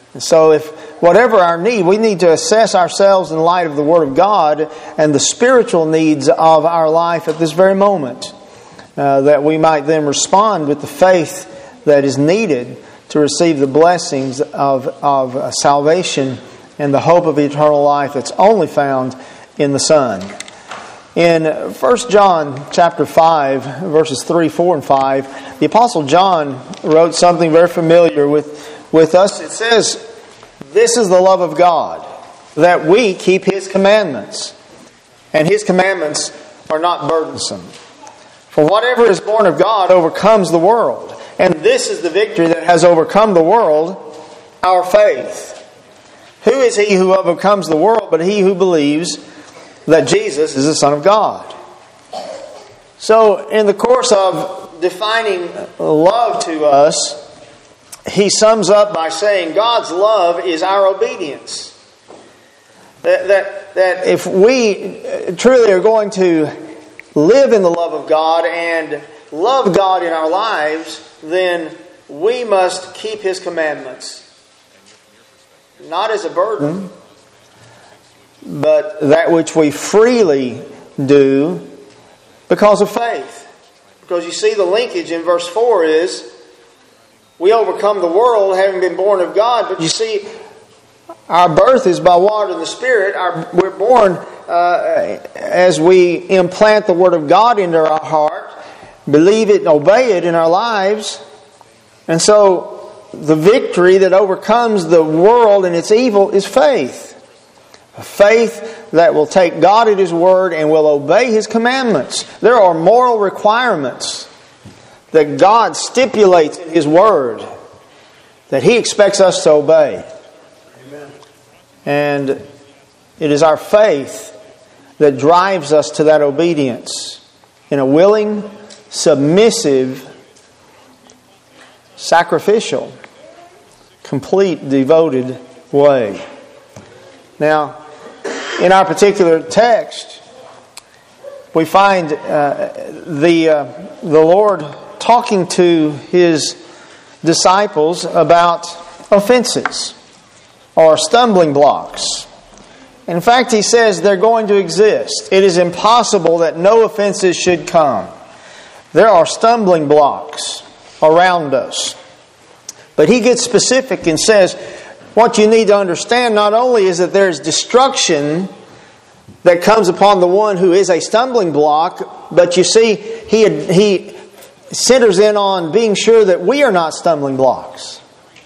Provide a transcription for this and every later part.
So if whatever our need, we need to assess ourselves in light of the Word of God and the spiritual needs of our life at this very moment, that we might then respond with the faith that is needed to receive the blessings of salvation and the hope of eternal life that's only found in the Son. In 1 John chapter 5, verses 3, 4, and 5, the Apostle John wrote something very familiar with us. It says, "This is the love of God, that we keep His commandments. And His commandments are not burdensome. For whatever is born of God overcomes the world. And this is the victory that has overcome the world, our faith. Who is he who overcomes the world but he who believes that Jesus is the Son of God?" So, in the course of defining love to us, he sums up by saying God's love is our obedience. That if we truly are going to live in the love of God and love God in our lives, then we must keep His commandments. Not as a burden, but that which we freely do because of faith. Because you see the linkage in verse 4 is, we overcome the world having been born of God. But you see, our birth is by water and the Spirit. We're born as we implant the Word of God into our heart, believe it and obey it in our lives. And so the victory that overcomes the world and its evil is faith. A faith that will take God at His Word and will obey His commandments. There are moral requirements that God stipulates in His Word that He expects us to obey. Amen. And it is our faith that drives us to that obedience in a willing, submissive, sacrificial, complete, devoted way. Now, in our particular text, we find the Lord talking to His disciples about offenses or stumbling blocks. In fact, He says they're going to exist. It is impossible that no offenses should come. There are stumbling blocks around us. But He gets specific and says, what you need to understand not only is that there's destruction that comes upon the one who is a stumbling block, but you see, He centers in on being sure that we are not stumbling blocks.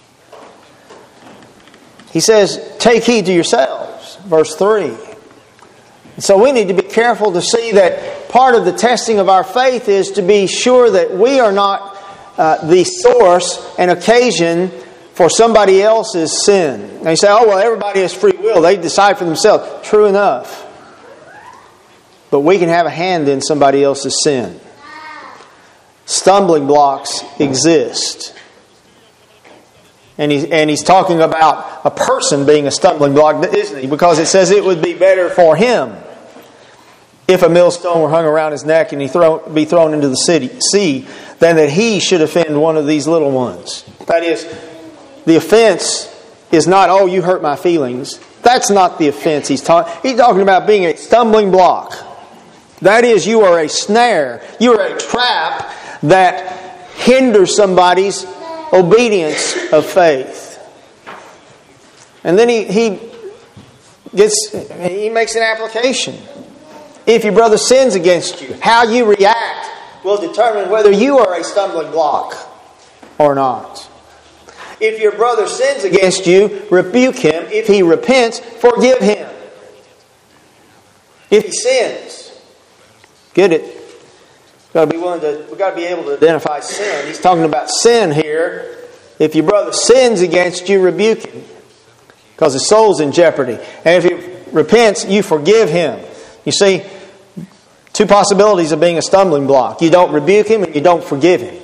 He says, take heed to yourselves, verse 3. So we need to be careful to see that part of the testing of our faith is to be sure that we are not the source and occasion for somebody else's sin. And you say, oh, well, everybody has free will. They decide for themselves. True enough. But we can have a hand in somebody else's sin. Stumbling blocks exist. And he's talking about a person being a stumbling block, isn't he? Because it says it would be better for him if a millstone were hung around his neck and he be thrown into the sea than that he should offend one of these little ones. That is, the offense is not, oh, you hurt my feelings. That's not the offense he's talking. He's talking about being a stumbling block. That is, you are a snare. You are a trap that hinders somebody's obedience of faith. And then he makes an application. If your brother sins against you, how you react will determine whether you are a stumbling block or not. If your brother sins against you, rebuke him. If he repents, forgive him. If he sins, get it? We've got to be able to identify sin. He's talking about sin here. If your brother sins against you, rebuke him, because his soul's in jeopardy. And if he repents, you forgive him. You see, two possibilities of being a stumbling block. You don't rebuke him and you don't forgive him.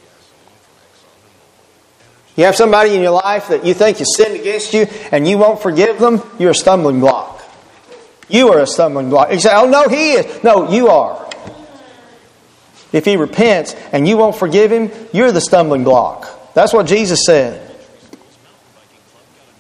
You have somebody in your life that you think has sinned against you and you won't forgive them, you're a stumbling block. You are a stumbling block. You say, oh no, he is. No, you are. If he repents and you won't forgive him, you're the stumbling block. That's what Jesus said.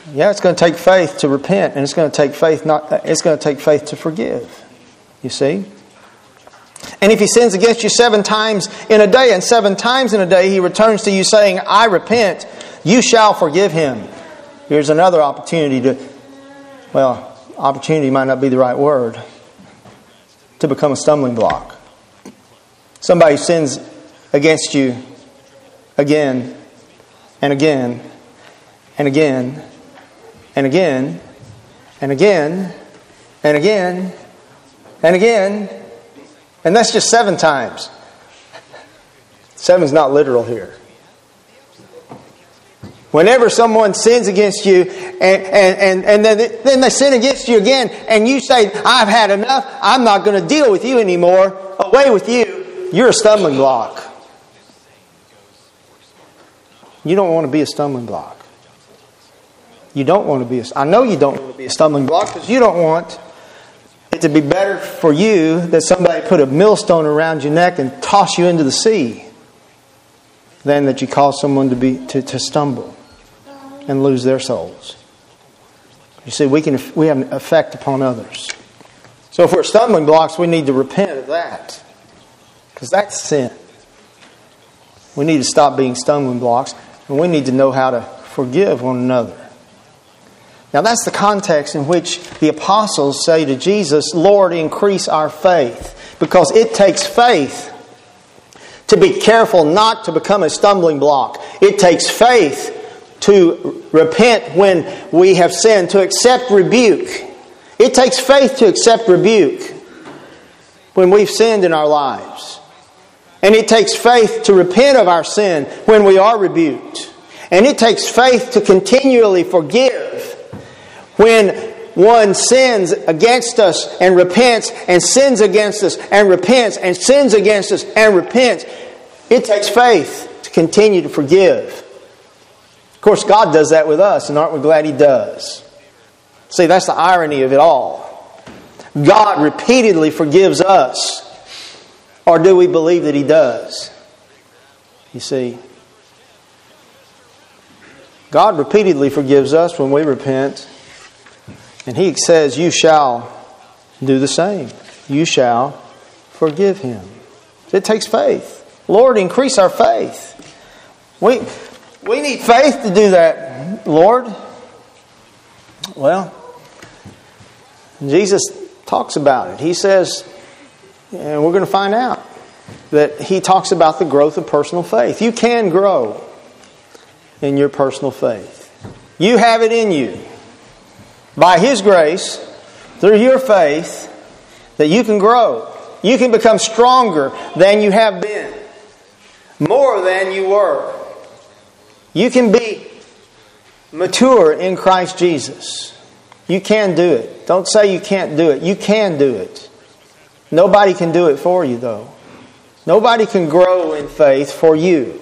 Yeah, it's going to take faith to repent, and it's going to take faith to forgive. You see? And if he sins against you 7 times in a day, and 7 times in a day he returns to you saying, I repent, you shall forgive him. Here's another opportunity opportunity might not be the right word, to become a stumbling block. Somebody sins against you again and again and again and again and again and again and again, and that's just 7 times. 7's not literal here. Whenever someone sins against you and then they sin against you again, and you say, I've had enough, I'm not going to deal with you anymore, away with you, you're a stumbling block. You don't want to be a stumbling block. You don't want to be I know you don't want to be a stumbling block, because you don't want it to be better for you that somebody put a millstone around your neck and toss you into the sea than that you cause someone to stumble and lose their souls. You see, we have an effect upon others. So if we're stumbling blocks, we need to repent of that, because that's sin. We need to stop being stumbling blocks, and we need to know how to forgive one another. Now that's the context in which the apostles say to Jesus, Lord, increase our faith. Because it takes faith to be careful not to become a stumbling block. It takes faith to repent when we have sinned, to accept rebuke. It takes faith to accept rebuke when we've sinned in our lives. And it takes faith to repent of our sin when we are rebuked. And it takes faith to continually forgive when one sins against us and repents, and sins against us and repents, and sins against us and repents. It takes faith to continue to forgive. Of course, God does that with us, and aren't we glad He does? See, that's the irony of it all. God repeatedly forgives us. Or do we believe that He does? You see, God repeatedly forgives us when we repent. And He says, you shall do the same. You shall forgive him. It takes faith. Lord, increase our faith. We need faith to do that, Lord. Well, Jesus talks about it. He says, and we're going to find out, that He talks about the growth of personal faith. You can grow in your personal faith. You have it in you. By His grace, through your faith, that you can grow. You can become stronger than you have been. More than you were. You can be mature in Christ Jesus. You can do it. Don't say you can't do it. You can do it. Nobody can do it for you, though. Nobody can grow in faith for you.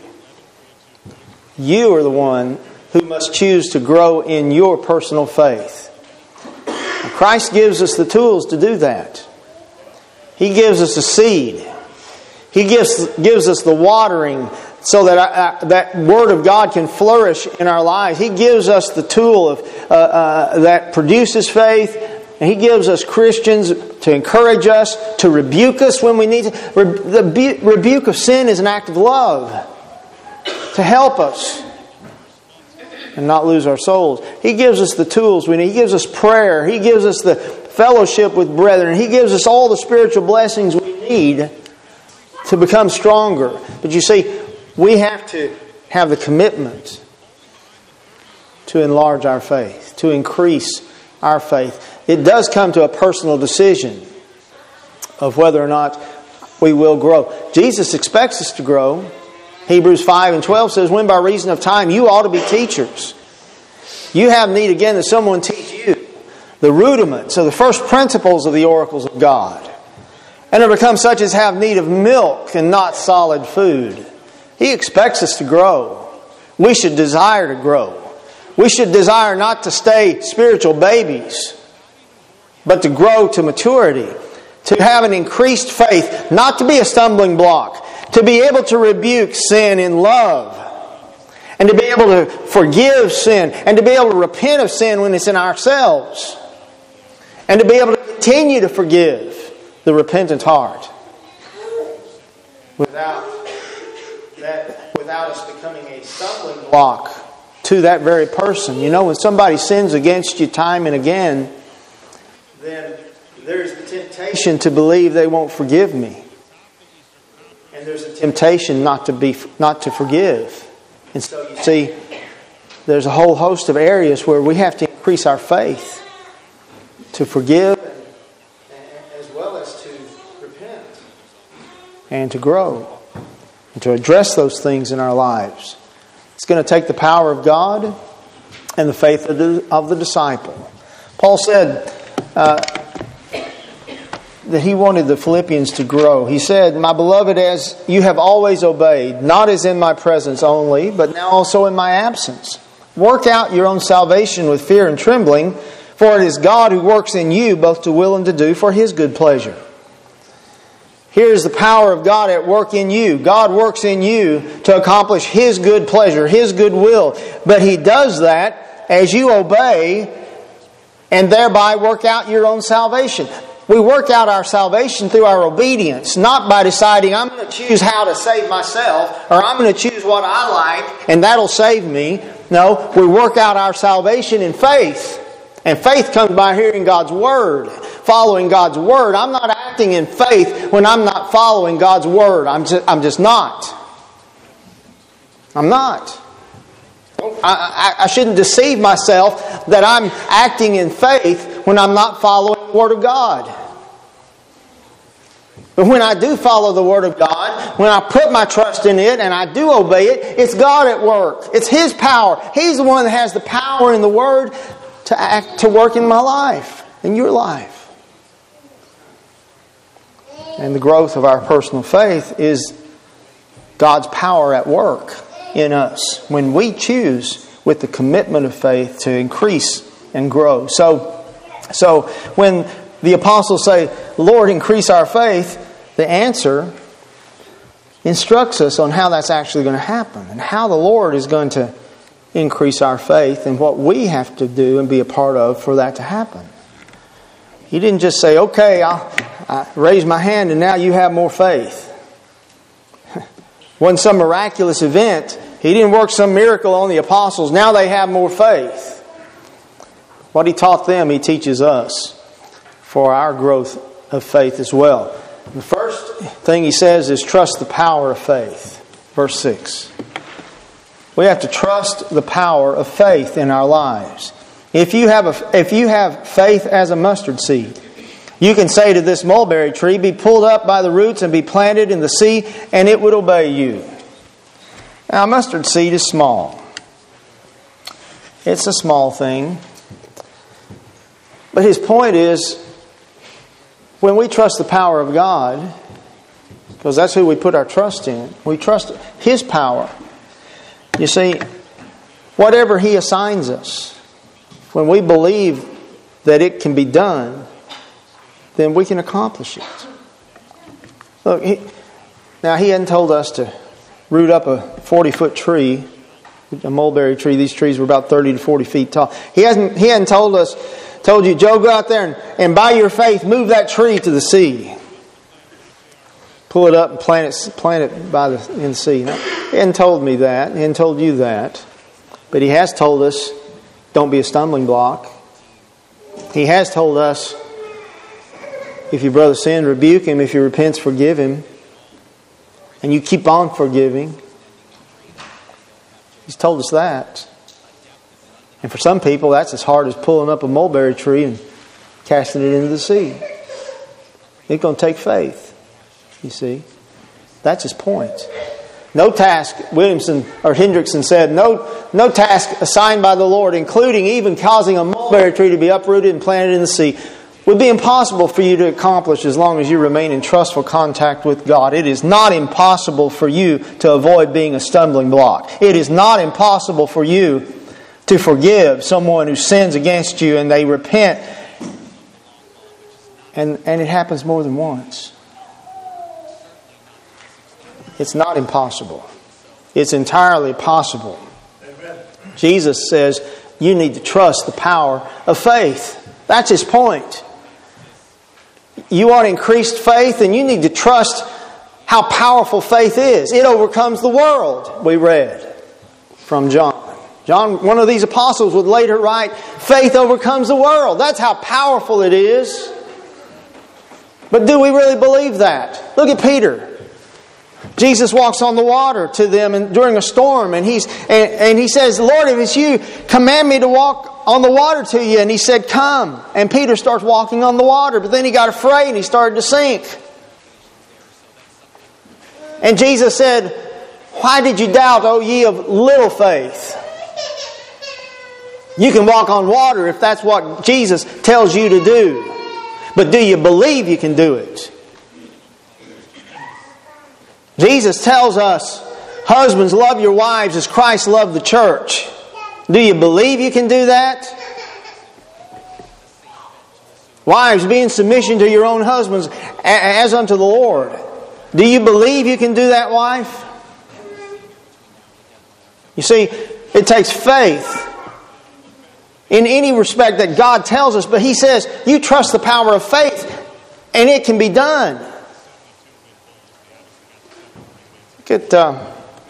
You are the one who must choose to grow in your personal faith. Christ gives us the tools to do that. He gives us a seed. He gives us the watering so that that Word of God can flourish in our lives. He gives us the tool of that produces faith. And He gives us Christians to encourage us, to rebuke us when we need to. The rebuke of sin is an act of love to help us and not lose our souls. He gives us the tools we need. He gives us prayer. He gives us the fellowship with brethren. He gives us all the spiritual blessings we need to become stronger. But you see, we have to have the commitment to enlarge our faith, to increase our faith. It does come to a personal decision of whether or not we will grow. Jesus expects us to grow. Hebrews 5:12 says, when by reason of time you ought to be teachers. You have need again that someone teach you the rudiments, so the first principles of the oracles of God. And to become such as have need of milk and not solid food. He expects us to grow. We should desire to grow. We should desire not to stay spiritual babies, but to grow to maturity. To have an increased faith, not to be a stumbling block. To be able to rebuke sin in love. And to be able to forgive sin. And to be able to repent of sin when it's in ourselves. And to be able to continue to forgive the repentant heart. Without us becoming a stumbling block to that very person. You know, when somebody sins against you time and again, then there's the temptation to believe they won't forgive me. And there's a temptation not to forgive. And so you see, there's a whole host of areas where we have to increase our faith to forgive as well as to repent and to grow and to address those things in our lives. It's going to take the power of God and the faith of the disciple. Paul said that he wanted the Philippians to grow. He said, "My beloved, as you have always obeyed, not as in my presence only, but now also in my absence. Work out your own salvation with fear and trembling, for it is God who works in you both to will and to do for His good pleasure." Here's the power of God at work in you. God works in you to accomplish His good pleasure, His good will. But He does that as you obey and thereby work out your own salvation. We work out our salvation through our obedience, not by deciding I'm going to choose how to save myself or I'm going to choose what I like and that'll save me. No, we work out our salvation in faith. And faith comes by hearing God's Word, following God's Word. I'm not acting in faith when I'm not following God's Word. I'm just not. I'm not. I shouldn't deceive myself that I'm acting in faith when I'm not following the Word of God. But when I do follow the Word of God, when I put my trust in it and I do obey it, it's God at work. It's His power. He's the one that has the power in the Word to work in my life, in your life. And the growth of our personal faith is God's power at work in us when we choose with the commitment of faith to increase and grow. So when the apostles say, "Lord, increase our faith," the answer instructs us on how that's actually going to happen and how the Lord is going to increase our faith and what we have to do and be a part of for that to happen. He didn't just say, "Okay, I raise my hand and now you have more faith." Wasn't some miraculous event. He didn't work some miracle on the apostles. Now they have more faith. What He taught them, He teaches us for our growth of faith as well. The first thing He says is trust the power of faith. Verse 6. We have to trust the power of faith in our lives. If you have faith as a mustard seed, you can say to this mulberry tree, "Be pulled up by the roots and be planted in the sea," and it would obey you. Now, a mustard seed is small. It's a small thing. But his point is, when we trust the power of God, because that's who we put our trust in, we trust His power. You see, whatever He assigns us, when we believe that it can be done, then we can accomplish it. Look, He hadn't told us to root up a 40-foot tree, a mulberry tree. These trees were about 30 to 40 feet tall. He hadn't told you, "Joe, go out there and by your faith move that tree to the sea. Pull it up and plant it in the sea." No, He hadn't told me that. He hadn't told you that. But He has told us, don't be a stumbling block. He has told us, if your brother sins, rebuke him. If he repents, forgive him. And you keep on forgiving. He's told us that. And for some people, that's as hard as pulling up a mulberry tree and casting it into the sea. It's going to take faith. You see, that's his point. No task, Hendrickson said, no task assigned by the Lord, including even causing a mulberry tree to be uprooted and planted in the sea, would be impossible for you to accomplish as long as you remain in trustful contact with God. It is not impossible for you to avoid being a stumbling block. It is not impossible for you to forgive someone who sins against you and they repent. And it happens more than once. It's not impossible. It's entirely possible. Jesus says you need to trust the power of faith. That's His point. You want increased faith, and you need to trust how powerful faith is. It overcomes the world, we read from John. John, one of these apostles, would later write, faith overcomes the world. That's how powerful it is. But do we really believe that? Look at Peter. Jesus walks on the water to them during a storm, and he says, Lord, if it's you, command me to walk on the water to you. And He said, come. And Peter starts walking on the water, but then he got afraid and he started to sink. And Jesus said, why did you doubt, O ye of little faith? You can walk on water if that's what Jesus tells you to do. But do you believe you can do it? Jesus tells us, husbands, love your wives as Christ loved the church. Do you believe you can do that? Wives, be in submission to your own husbands as unto the Lord. Do you believe you can do that, wife? You see, it takes faith in any respect that God tells us, but He says, you trust the power of faith, and it can be done. Look at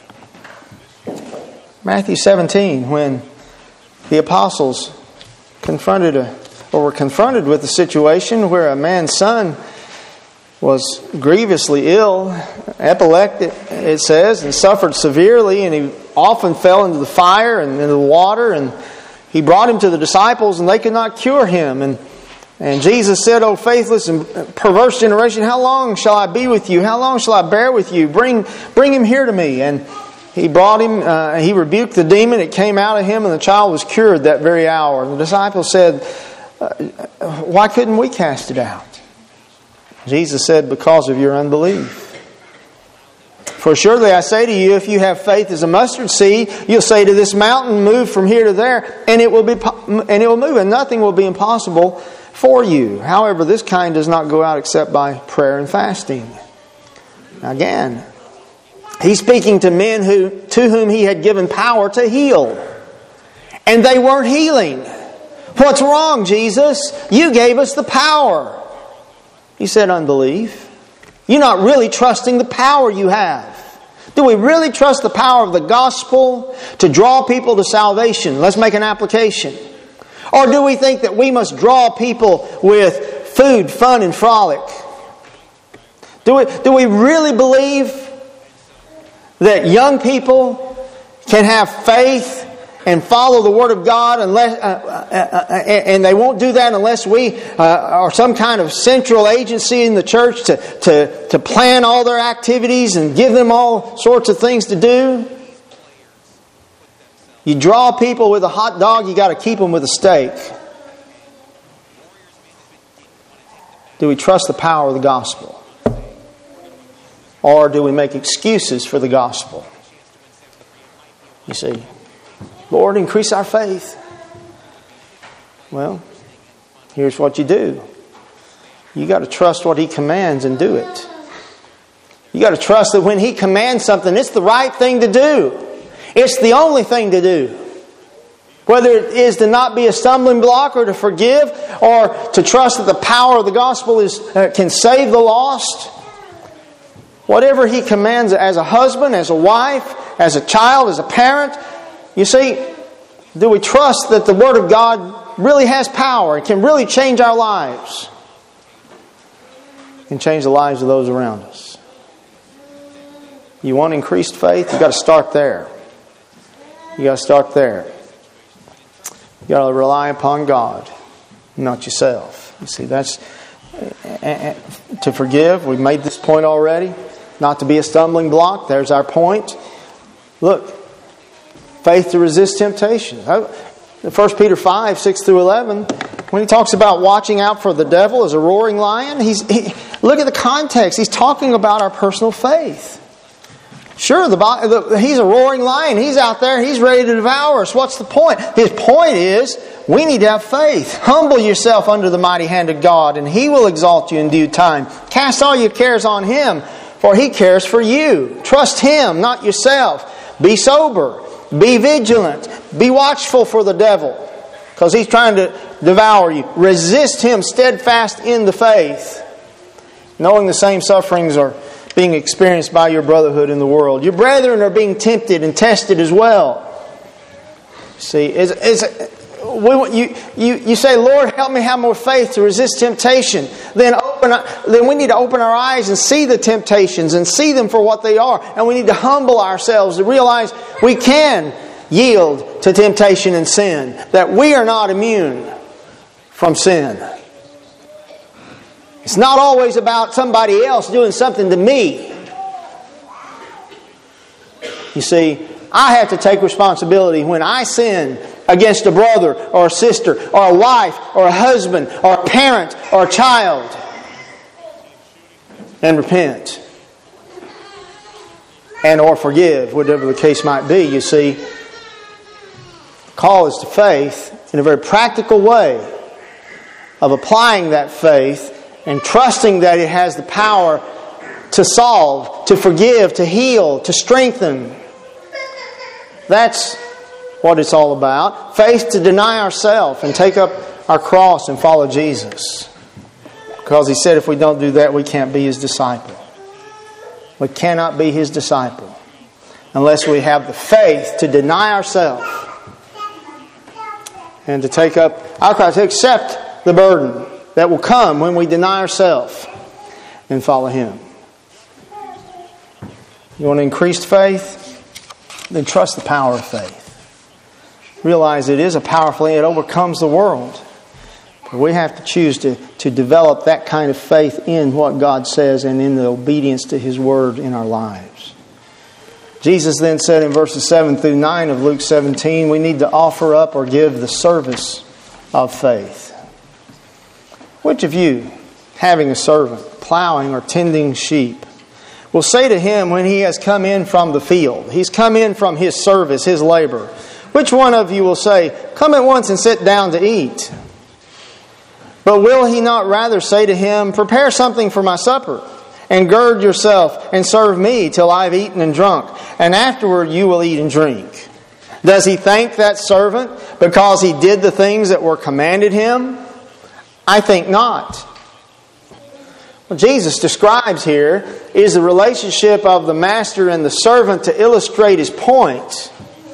Matthew 17, when the apostles were confronted with a situation where a man's son was grievously ill, epileptic, it says, and suffered severely, and he often fell into the fire and into the water, and He brought him to the disciples, and they could not cure him. And Jesus said, O faithless and perverse generation, how long shall I be with you? How long shall I bear with you? Bring him here to me. And He brought him, He rebuked the demon, it came out of him, and the child was cured that very hour. And the disciples said, why couldn't we cast it out? Jesus said, because of your unbelief. For surely I say to you, if you have faith as a mustard seed, you'll say to this mountain, move from here to there, and it will move, and nothing will be impossible for you. However, this kind does not go out except by prayer and fasting. Now again, He's speaking to men to whom He had given power to heal, and they weren't healing. What's wrong, Jesus? You gave us the power. He said, unbelief. You're not really trusting the power you have. Do we really trust the power of the gospel to draw people to salvation? Let's make an application. Or do we think that we must draw people with food, fun, and frolic? Do we really believe that young people can have faith and follow the Word of God and they won't do that unless we are some kind of central agency in the church to plan all their activities and give them all sorts of things to do? You draw people with a hot dog, you got to keep them with a steak. Do we trust the power of the gospel? Or do we make excuses for the gospel? You see, Lord, increase our faith. Well, here's what you do. You got to trust what He commands and do it. You got to trust that when He commands something, it's the right thing to do. It's the only thing to do. Whether it is to not be a stumbling block or to forgive or to trust that the power of the gospel can save the lost. Whatever He commands as a husband, as a wife, as a child, as a parent. You see, do we trust that the Word of God really has power and can really change our lives? And change the lives of those around us. You want increased faith? You've got to start there. You got to start there. You got to rely upon God, not yourself. You see, that's to forgive. We've made this point already. Not to be a stumbling block. There's our point. Look, faith to resist temptation. 1 Peter 5, 6 through 11, when he talks about watching out for the devil as a roaring lion, look at the context. He's talking about our personal faith. Sure, he's a roaring lion. He's out there. He's ready to devour us. What's the point? His point is, we need to have faith. Humble yourself under the mighty hand of God, and He will exalt you in due time. Cast all your cares on Him, for He cares for you. Trust Him, not yourself. Be sober. Be vigilant. Be watchful for the devil, because he's trying to devour you. Resist him steadfast in the faith, knowing the same sufferings are being experienced by your brotherhood in the world. Your brethren are being tempted and tested as well. See, you say, Lord, help me have more faith to resist temptation. Then we need to open our eyes and see the temptations and see them for what they are. And we need to humble ourselves to realize we can yield to temptation and sin, that we are not immune from sin. It's not always about somebody else doing something to me. You see, I have to take responsibility when I sin against a brother or a sister or a wife or a husband or a parent or a child, and repent and or forgive, whatever the case might be. You see, the call is to faith in a very practical way of applying that faith and trusting that it has the power to solve, to forgive, to heal, to strengthen. That's what it's all about. Faith to deny ourselves and take up our cross and follow Jesus. Because He said if we don't do that, we can't be His disciple. We cannot be His disciple unless we have the faith to deny ourselves and to take up our cross, to accept the burden that will come when we deny ourselves and follow Him. You want increased faith? Then trust the power of faith. Realize it is a powerful thing. It overcomes the world. But we have to choose to develop that kind of faith in what God says and in the obedience to His Word in our lives. Jesus then said in verses 7 through 9 of Luke 17, we need to offer up or give the service of faith. Which of you, having a servant, plowing or tending sheep, will say to him when he has come in from the field, he's come in from his service, his labor, which one of you will say, come at once and sit down to eat? But will he not rather say to him, prepare something for my supper, and gird yourself and serve me till I have eaten and drunk, and afterward you will eat and drink? Does he thank that servant because he did the things that were commanded him? I think not. What Jesus describes here is the relationship of the master and the servant to illustrate his point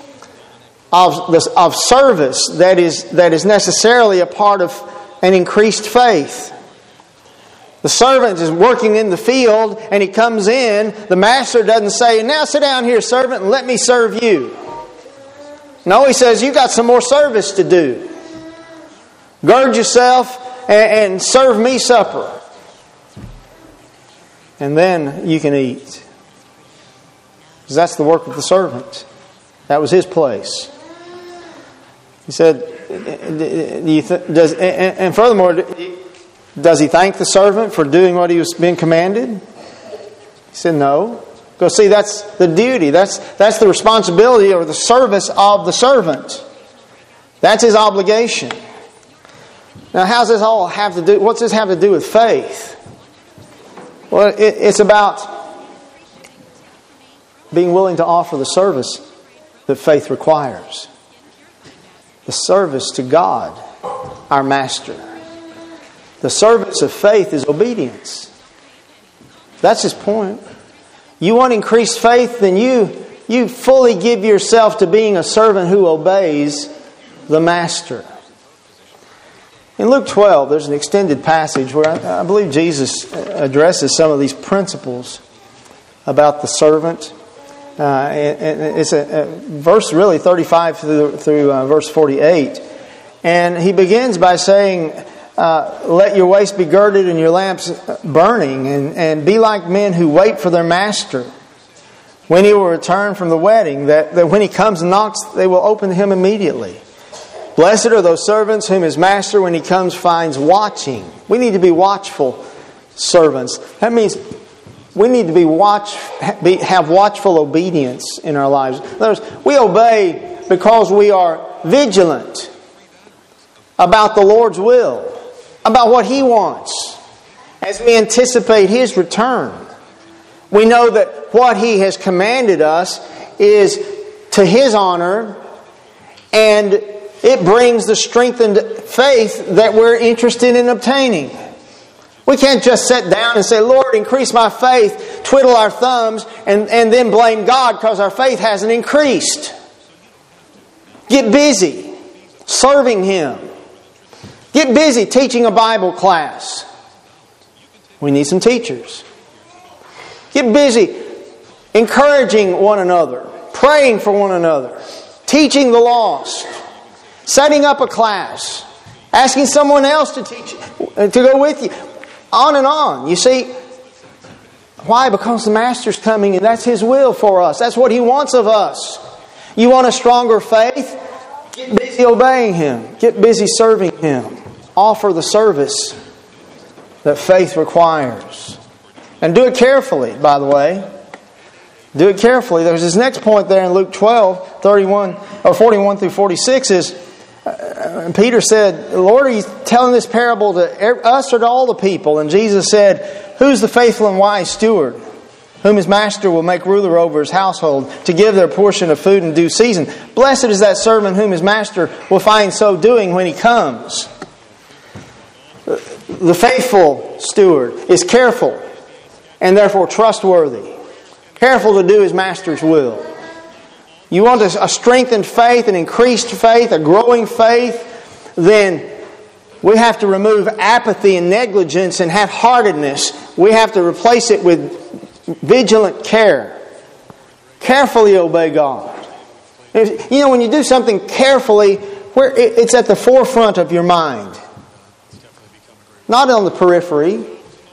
of service that is necessarily a part of an increased faith. The servant is working in the field and he comes in. The master doesn't say, now sit down here, servant, and let me serve you. No, he says, you got some more service to do. Gird yourself and serve me supper. And then you can eat. Because that's the work of the servant. That was his place. He said, and furthermore, does he thank the servant for doing what he was being commanded? He said, no. Because see, that's the duty. That's the responsibility or the service of the servant. That's his obligation. Now, how's this all have to do? What's this have to do with faith? Well, it's about being willing to offer the service that faith requires. The service to God, our Master. The service of faith is obedience. That's his point. You want increased faith, then you fully give yourself to being a servant who obeys the Master. In Luke 12, there's an extended passage where I believe Jesus addresses some of these principles about the servant. It's a verse really 35 through verse 48. And he begins by saying, let your waist be girded and your lamps burning, and be like men who wait for their master when he will return from the wedding, that when he comes and knocks, they will open to him immediately. Blessed are those servants whom his master, when he comes, finds watching. We need to be watchful servants. That means we need to have watchful obedience in our lives. In other words, we obey because we are vigilant about the Lord's will, about what He wants. As we anticipate His return, we know that what He has commanded us is to His honor, and it brings the strengthened faith that we're interested in obtaining. We can't just sit down and say, Lord, increase my faith, twiddle our thumbs, and then blame God because our faith hasn't increased. Get busy serving Him. Get busy teaching a Bible class. We need some teachers. Get busy encouraging one another, praying for one another, teaching the lost, setting up a class, asking someone else to teach, to go with you, on and on. You see, why? Because the Master's coming and that's His will for us. That's what He wants of us. You want a stronger faith? Get busy obeying Him. Get busy serving Him. Offer the service that faith requires. And do it carefully, by the way. Do it carefully. There's this next point there in Luke 12, 41 through 46 is, Peter said, Lord, are you telling this parable to us or to all the people? And Jesus said, who's the faithful and wise steward, whom his master will make ruler over his household, to give their portion of food in due season? Blessed is that servant whom his master will find so doing when he comes. The faithful steward is careful and therefore trustworthy. Careful to do his master's will. You want a strengthened faith, an increased faith, a growing faith, then we have to remove apathy and negligence and half-heartedness. We have to replace it with vigilant care. Carefully obey God. You know, when you do something carefully, where it's at the forefront of your mind. Not on the periphery.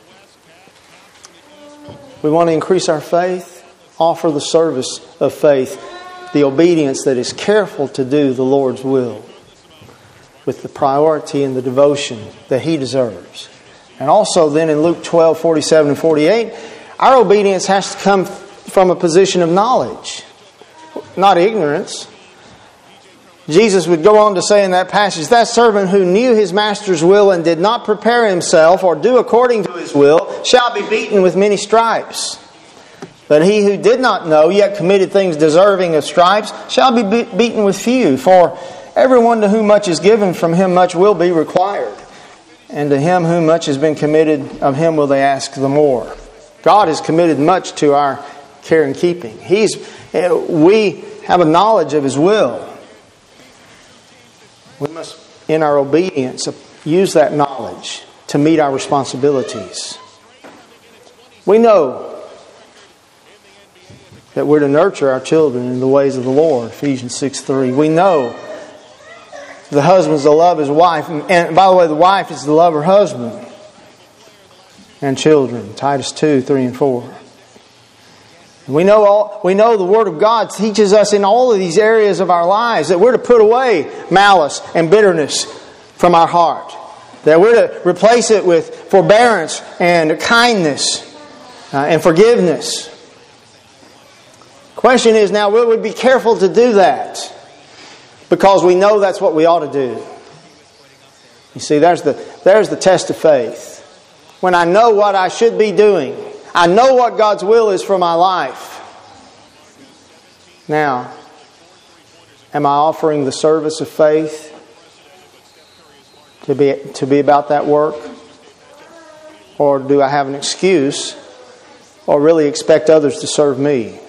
We want to increase our faith, offer the service of faith, the obedience that is careful to do the Lord's will with the priority and the devotion that He deserves. And also then in Luke 12, 47 and 48, our obedience has to come from a position of knowledge, not ignorance. Jesus would go on to say in that passage, that servant who knew his master's will and did not prepare himself or do according to his will shall be beaten with many stripes. But he who did not know, yet committed things deserving of stripes, shall be beaten with few. For everyone to whom much is given, from him much will be required. And to him whom much has been committed, of him will they ask the more. God has committed much to our care and keeping. We have a knowledge of His will. We must, in our obedience, use that knowledge to meet our responsibilities. We know that we're to nurture our children in the ways of the Lord, Ephesians 6:3. We know the husband's to love his wife. And by the way, the wife is to love her husband and children, Titus 2:3 and 4. We know the Word of God teaches us in all of these areas of our lives that we're to put away malice and bitterness from our heart. That we're to replace it with forbearance and kindness and forgiveness. Question is now, will we be careful to do that? Because we know that's what we ought to do. You see, there's the test of faith. When I know what I should be doing, I know what God's will is for my life. Now, am I offering the service of faith to be about that work? Or do I have an excuse or really expect others to serve me?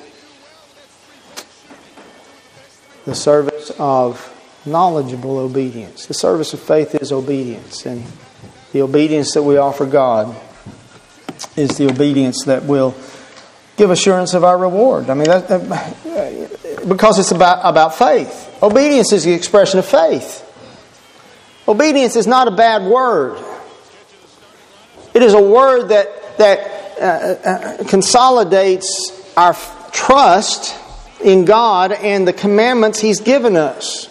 The service of knowledgeable obedience. The service of faith is obedience. And the obedience that we offer God is the obedience that will give assurance of our reward. I mean, because it's about faith. Obedience is the expression of faith. Obedience is not a bad word. It is a word that consolidates our trust in God and the commandments He's given us.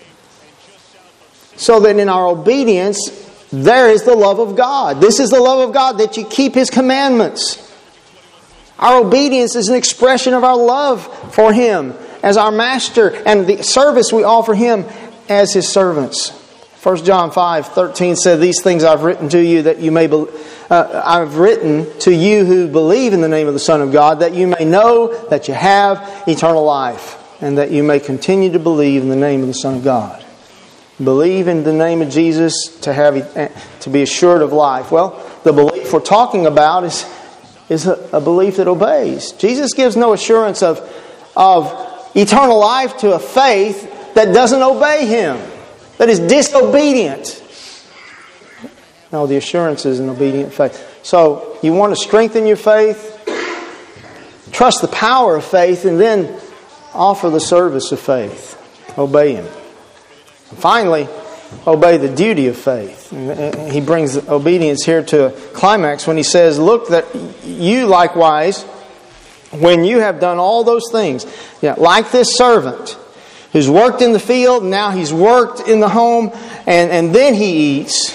So that in our obedience, there is the love of God. This is the love of God, that you keep His commandments. Our obedience is an expression of our love for Him as our Master and the service we offer Him as His servants. 1 John 5:13 said, "These things I've written to you that you may I've written to you who believe in the name of the Son of God, that you may know that you have eternal life." and that you may continue to believe in the name of the Son of God. Believe in the name of Jesus to be assured of life. Well, the belief we're talking about is a belief that obeys. Jesus gives no assurance of eternal life to a faith that doesn't obey Him, that is disobedient. No, the assurance is an obedient faith. So, you want to strengthen your faith, trust the power of faith, and then offer the service of faith. Obey Him. And finally, obey the duty of faith. And he brings obedience here to a climax when he says, look that you likewise, when you have done all those things, like this servant who's worked in the field, and now he's worked in the home, and then he eats.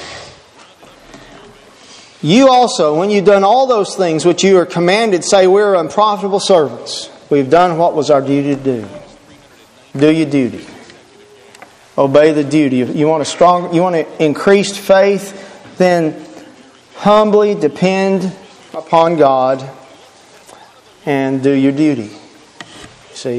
You also, when you've done all those things which you are commanded, say, we're unprofitable servants. We've done what was our duty to do. Do your duty. Obey the duty. If you want increased faith, then humbly depend upon God and do your duty. See?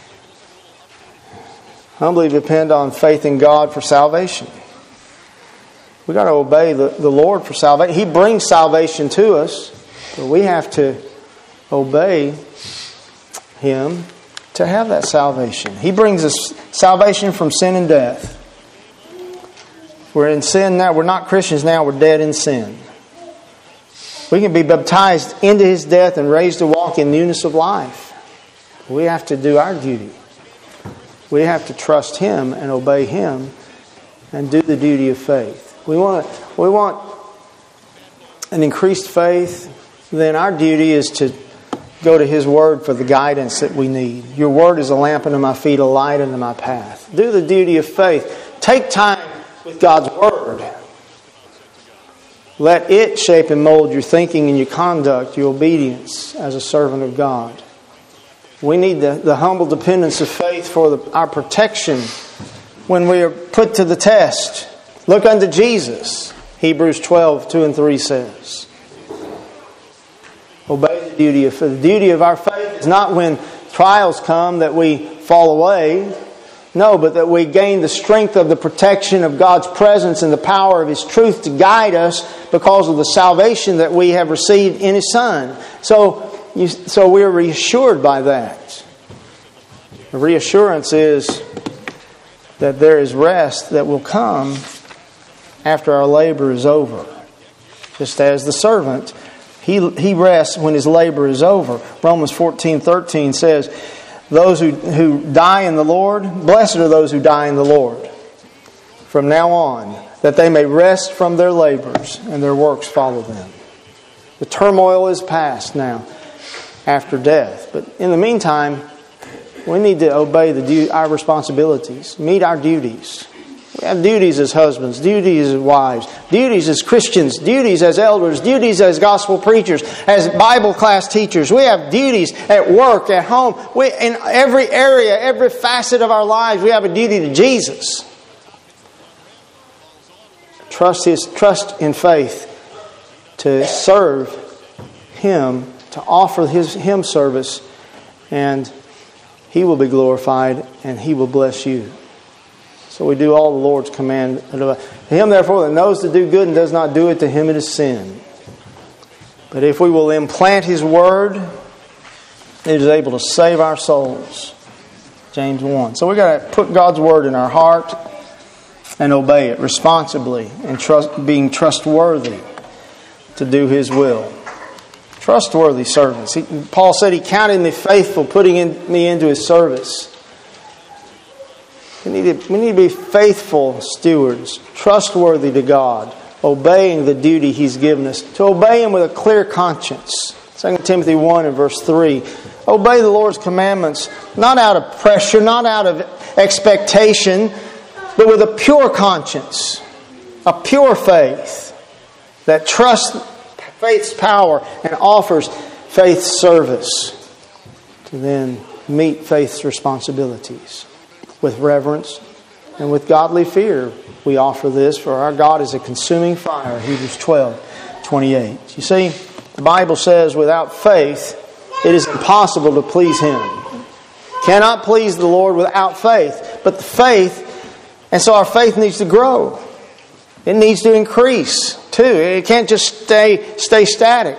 Humbly depend on faith in God for salvation. We've got to obey the Lord for salvation. He brings salvation to us, but we have to obey Him to have that salvation. He brings us salvation from sin and death. We're in sin now. We're not Christians now. We're dead in sin. We can be baptized into His death and raised to walk in newness of life. We have to do our duty. We have to trust Him and obey Him and do the duty of faith. We want an increased faith. Then our duty is to go to His Word for the guidance that we need. Your Word is a lamp unto my feet, a light unto my path. Do the duty of faith. Take time with God's Word. Let it shape and mold your thinking and your conduct, your obedience as a servant of God. We need the humble dependence of faith for our protection when we are put to the test. Look unto Jesus, Hebrews 12, 2 and 3 says. Obey the duty of faith. The duty of our faith is not when trials come that we fall away. No, but that we gain the strength of the protection of God's presence and the power of His truth to guide us because of the salvation that we have received in His Son. So we're reassured by that. The reassurance is that there is rest that will come after our labor is over. Just as the servant, he rests when his labor is over. Romans 14:13 says, those who die in the Lord, blessed are those who die in the Lord from now on, that they may rest from their labors and their works follow them. The turmoil is past now after death. But in the meantime, we need to obey our responsibilities, meet our duties. We have duties as husbands, duties as wives, duties as Christians, duties as elders, duties as gospel preachers, as Bible class teachers. We have duties at work, at home. In every area, every facet of our lives, we have a duty to Jesus. Trust in faith to serve Him, to offer Him service, and He will be glorified and He will bless you. So we do all the Lord's command. To him, therefore, that knows to do good and does not do it, to him it is sin. But if we will implant His Word, it is able to save our souls. James 1. So we've got to put God's Word in our heart and obey it responsibly and being trustworthy to do His will. Trustworthy servants. Paul said He counted me faithful, putting me into His service. We need to be faithful stewards, trustworthy to God, obeying the duty He's given us, to obey Him with a clear conscience. 2 Timothy 1 and verse 3. Obey the Lord's commandments, not out of pressure, not out of expectation, but with a pure conscience, a pure faith that trusts faith's power and offers faith's service to then meet faith's responsibilities. With reverence and with godly fear, we offer this, for our God is a consuming fire. Hebrews 12:28. You see, the Bible says without faith, it is impossible to please Him. Cannot please the Lord without faith. But the faith, and so our faith needs to grow. It needs to increase too. It can't just stay static.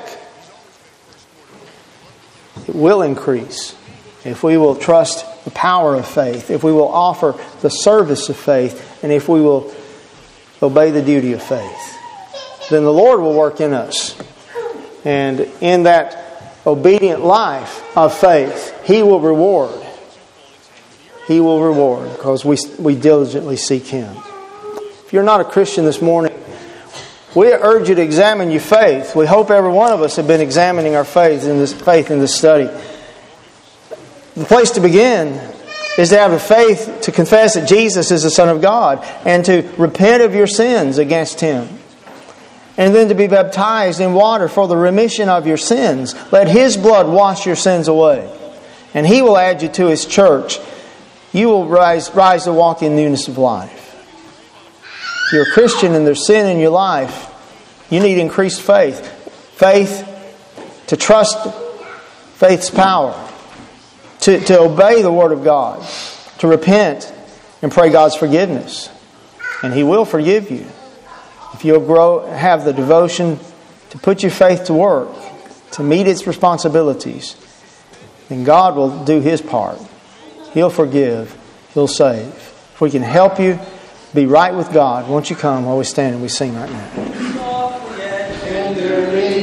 It will increase if we will trust the power of faith, if we will offer the service of faith, and if we will obey the duty of faith. Then the Lord will work in us. And in that obedient life of faith, He will reward. He will reward because we diligently seek Him. If you're not a Christian this morning, we urge you to examine your faith. We hope every one of us have been examining our faith in this study. The place to begin is to have the faith to confess that Jesus is the Son of God and to repent of your sins against Him. And then to be baptized in water for the remission of your sins. Let His blood wash your sins away. And He will add you to His church. You will rise to walk in newness of life. If you're a Christian and there's sin in your life, you need increased faith. Faith to trust faith's power. To obey the Word of God. To repent and pray God's forgiveness. And He will forgive you. If you'll have the devotion to put your faith to work, to meet its responsibilities, then God will do His part. He'll forgive. He'll save. If we can help you be right with God, won't you come while we stand and we sing right now?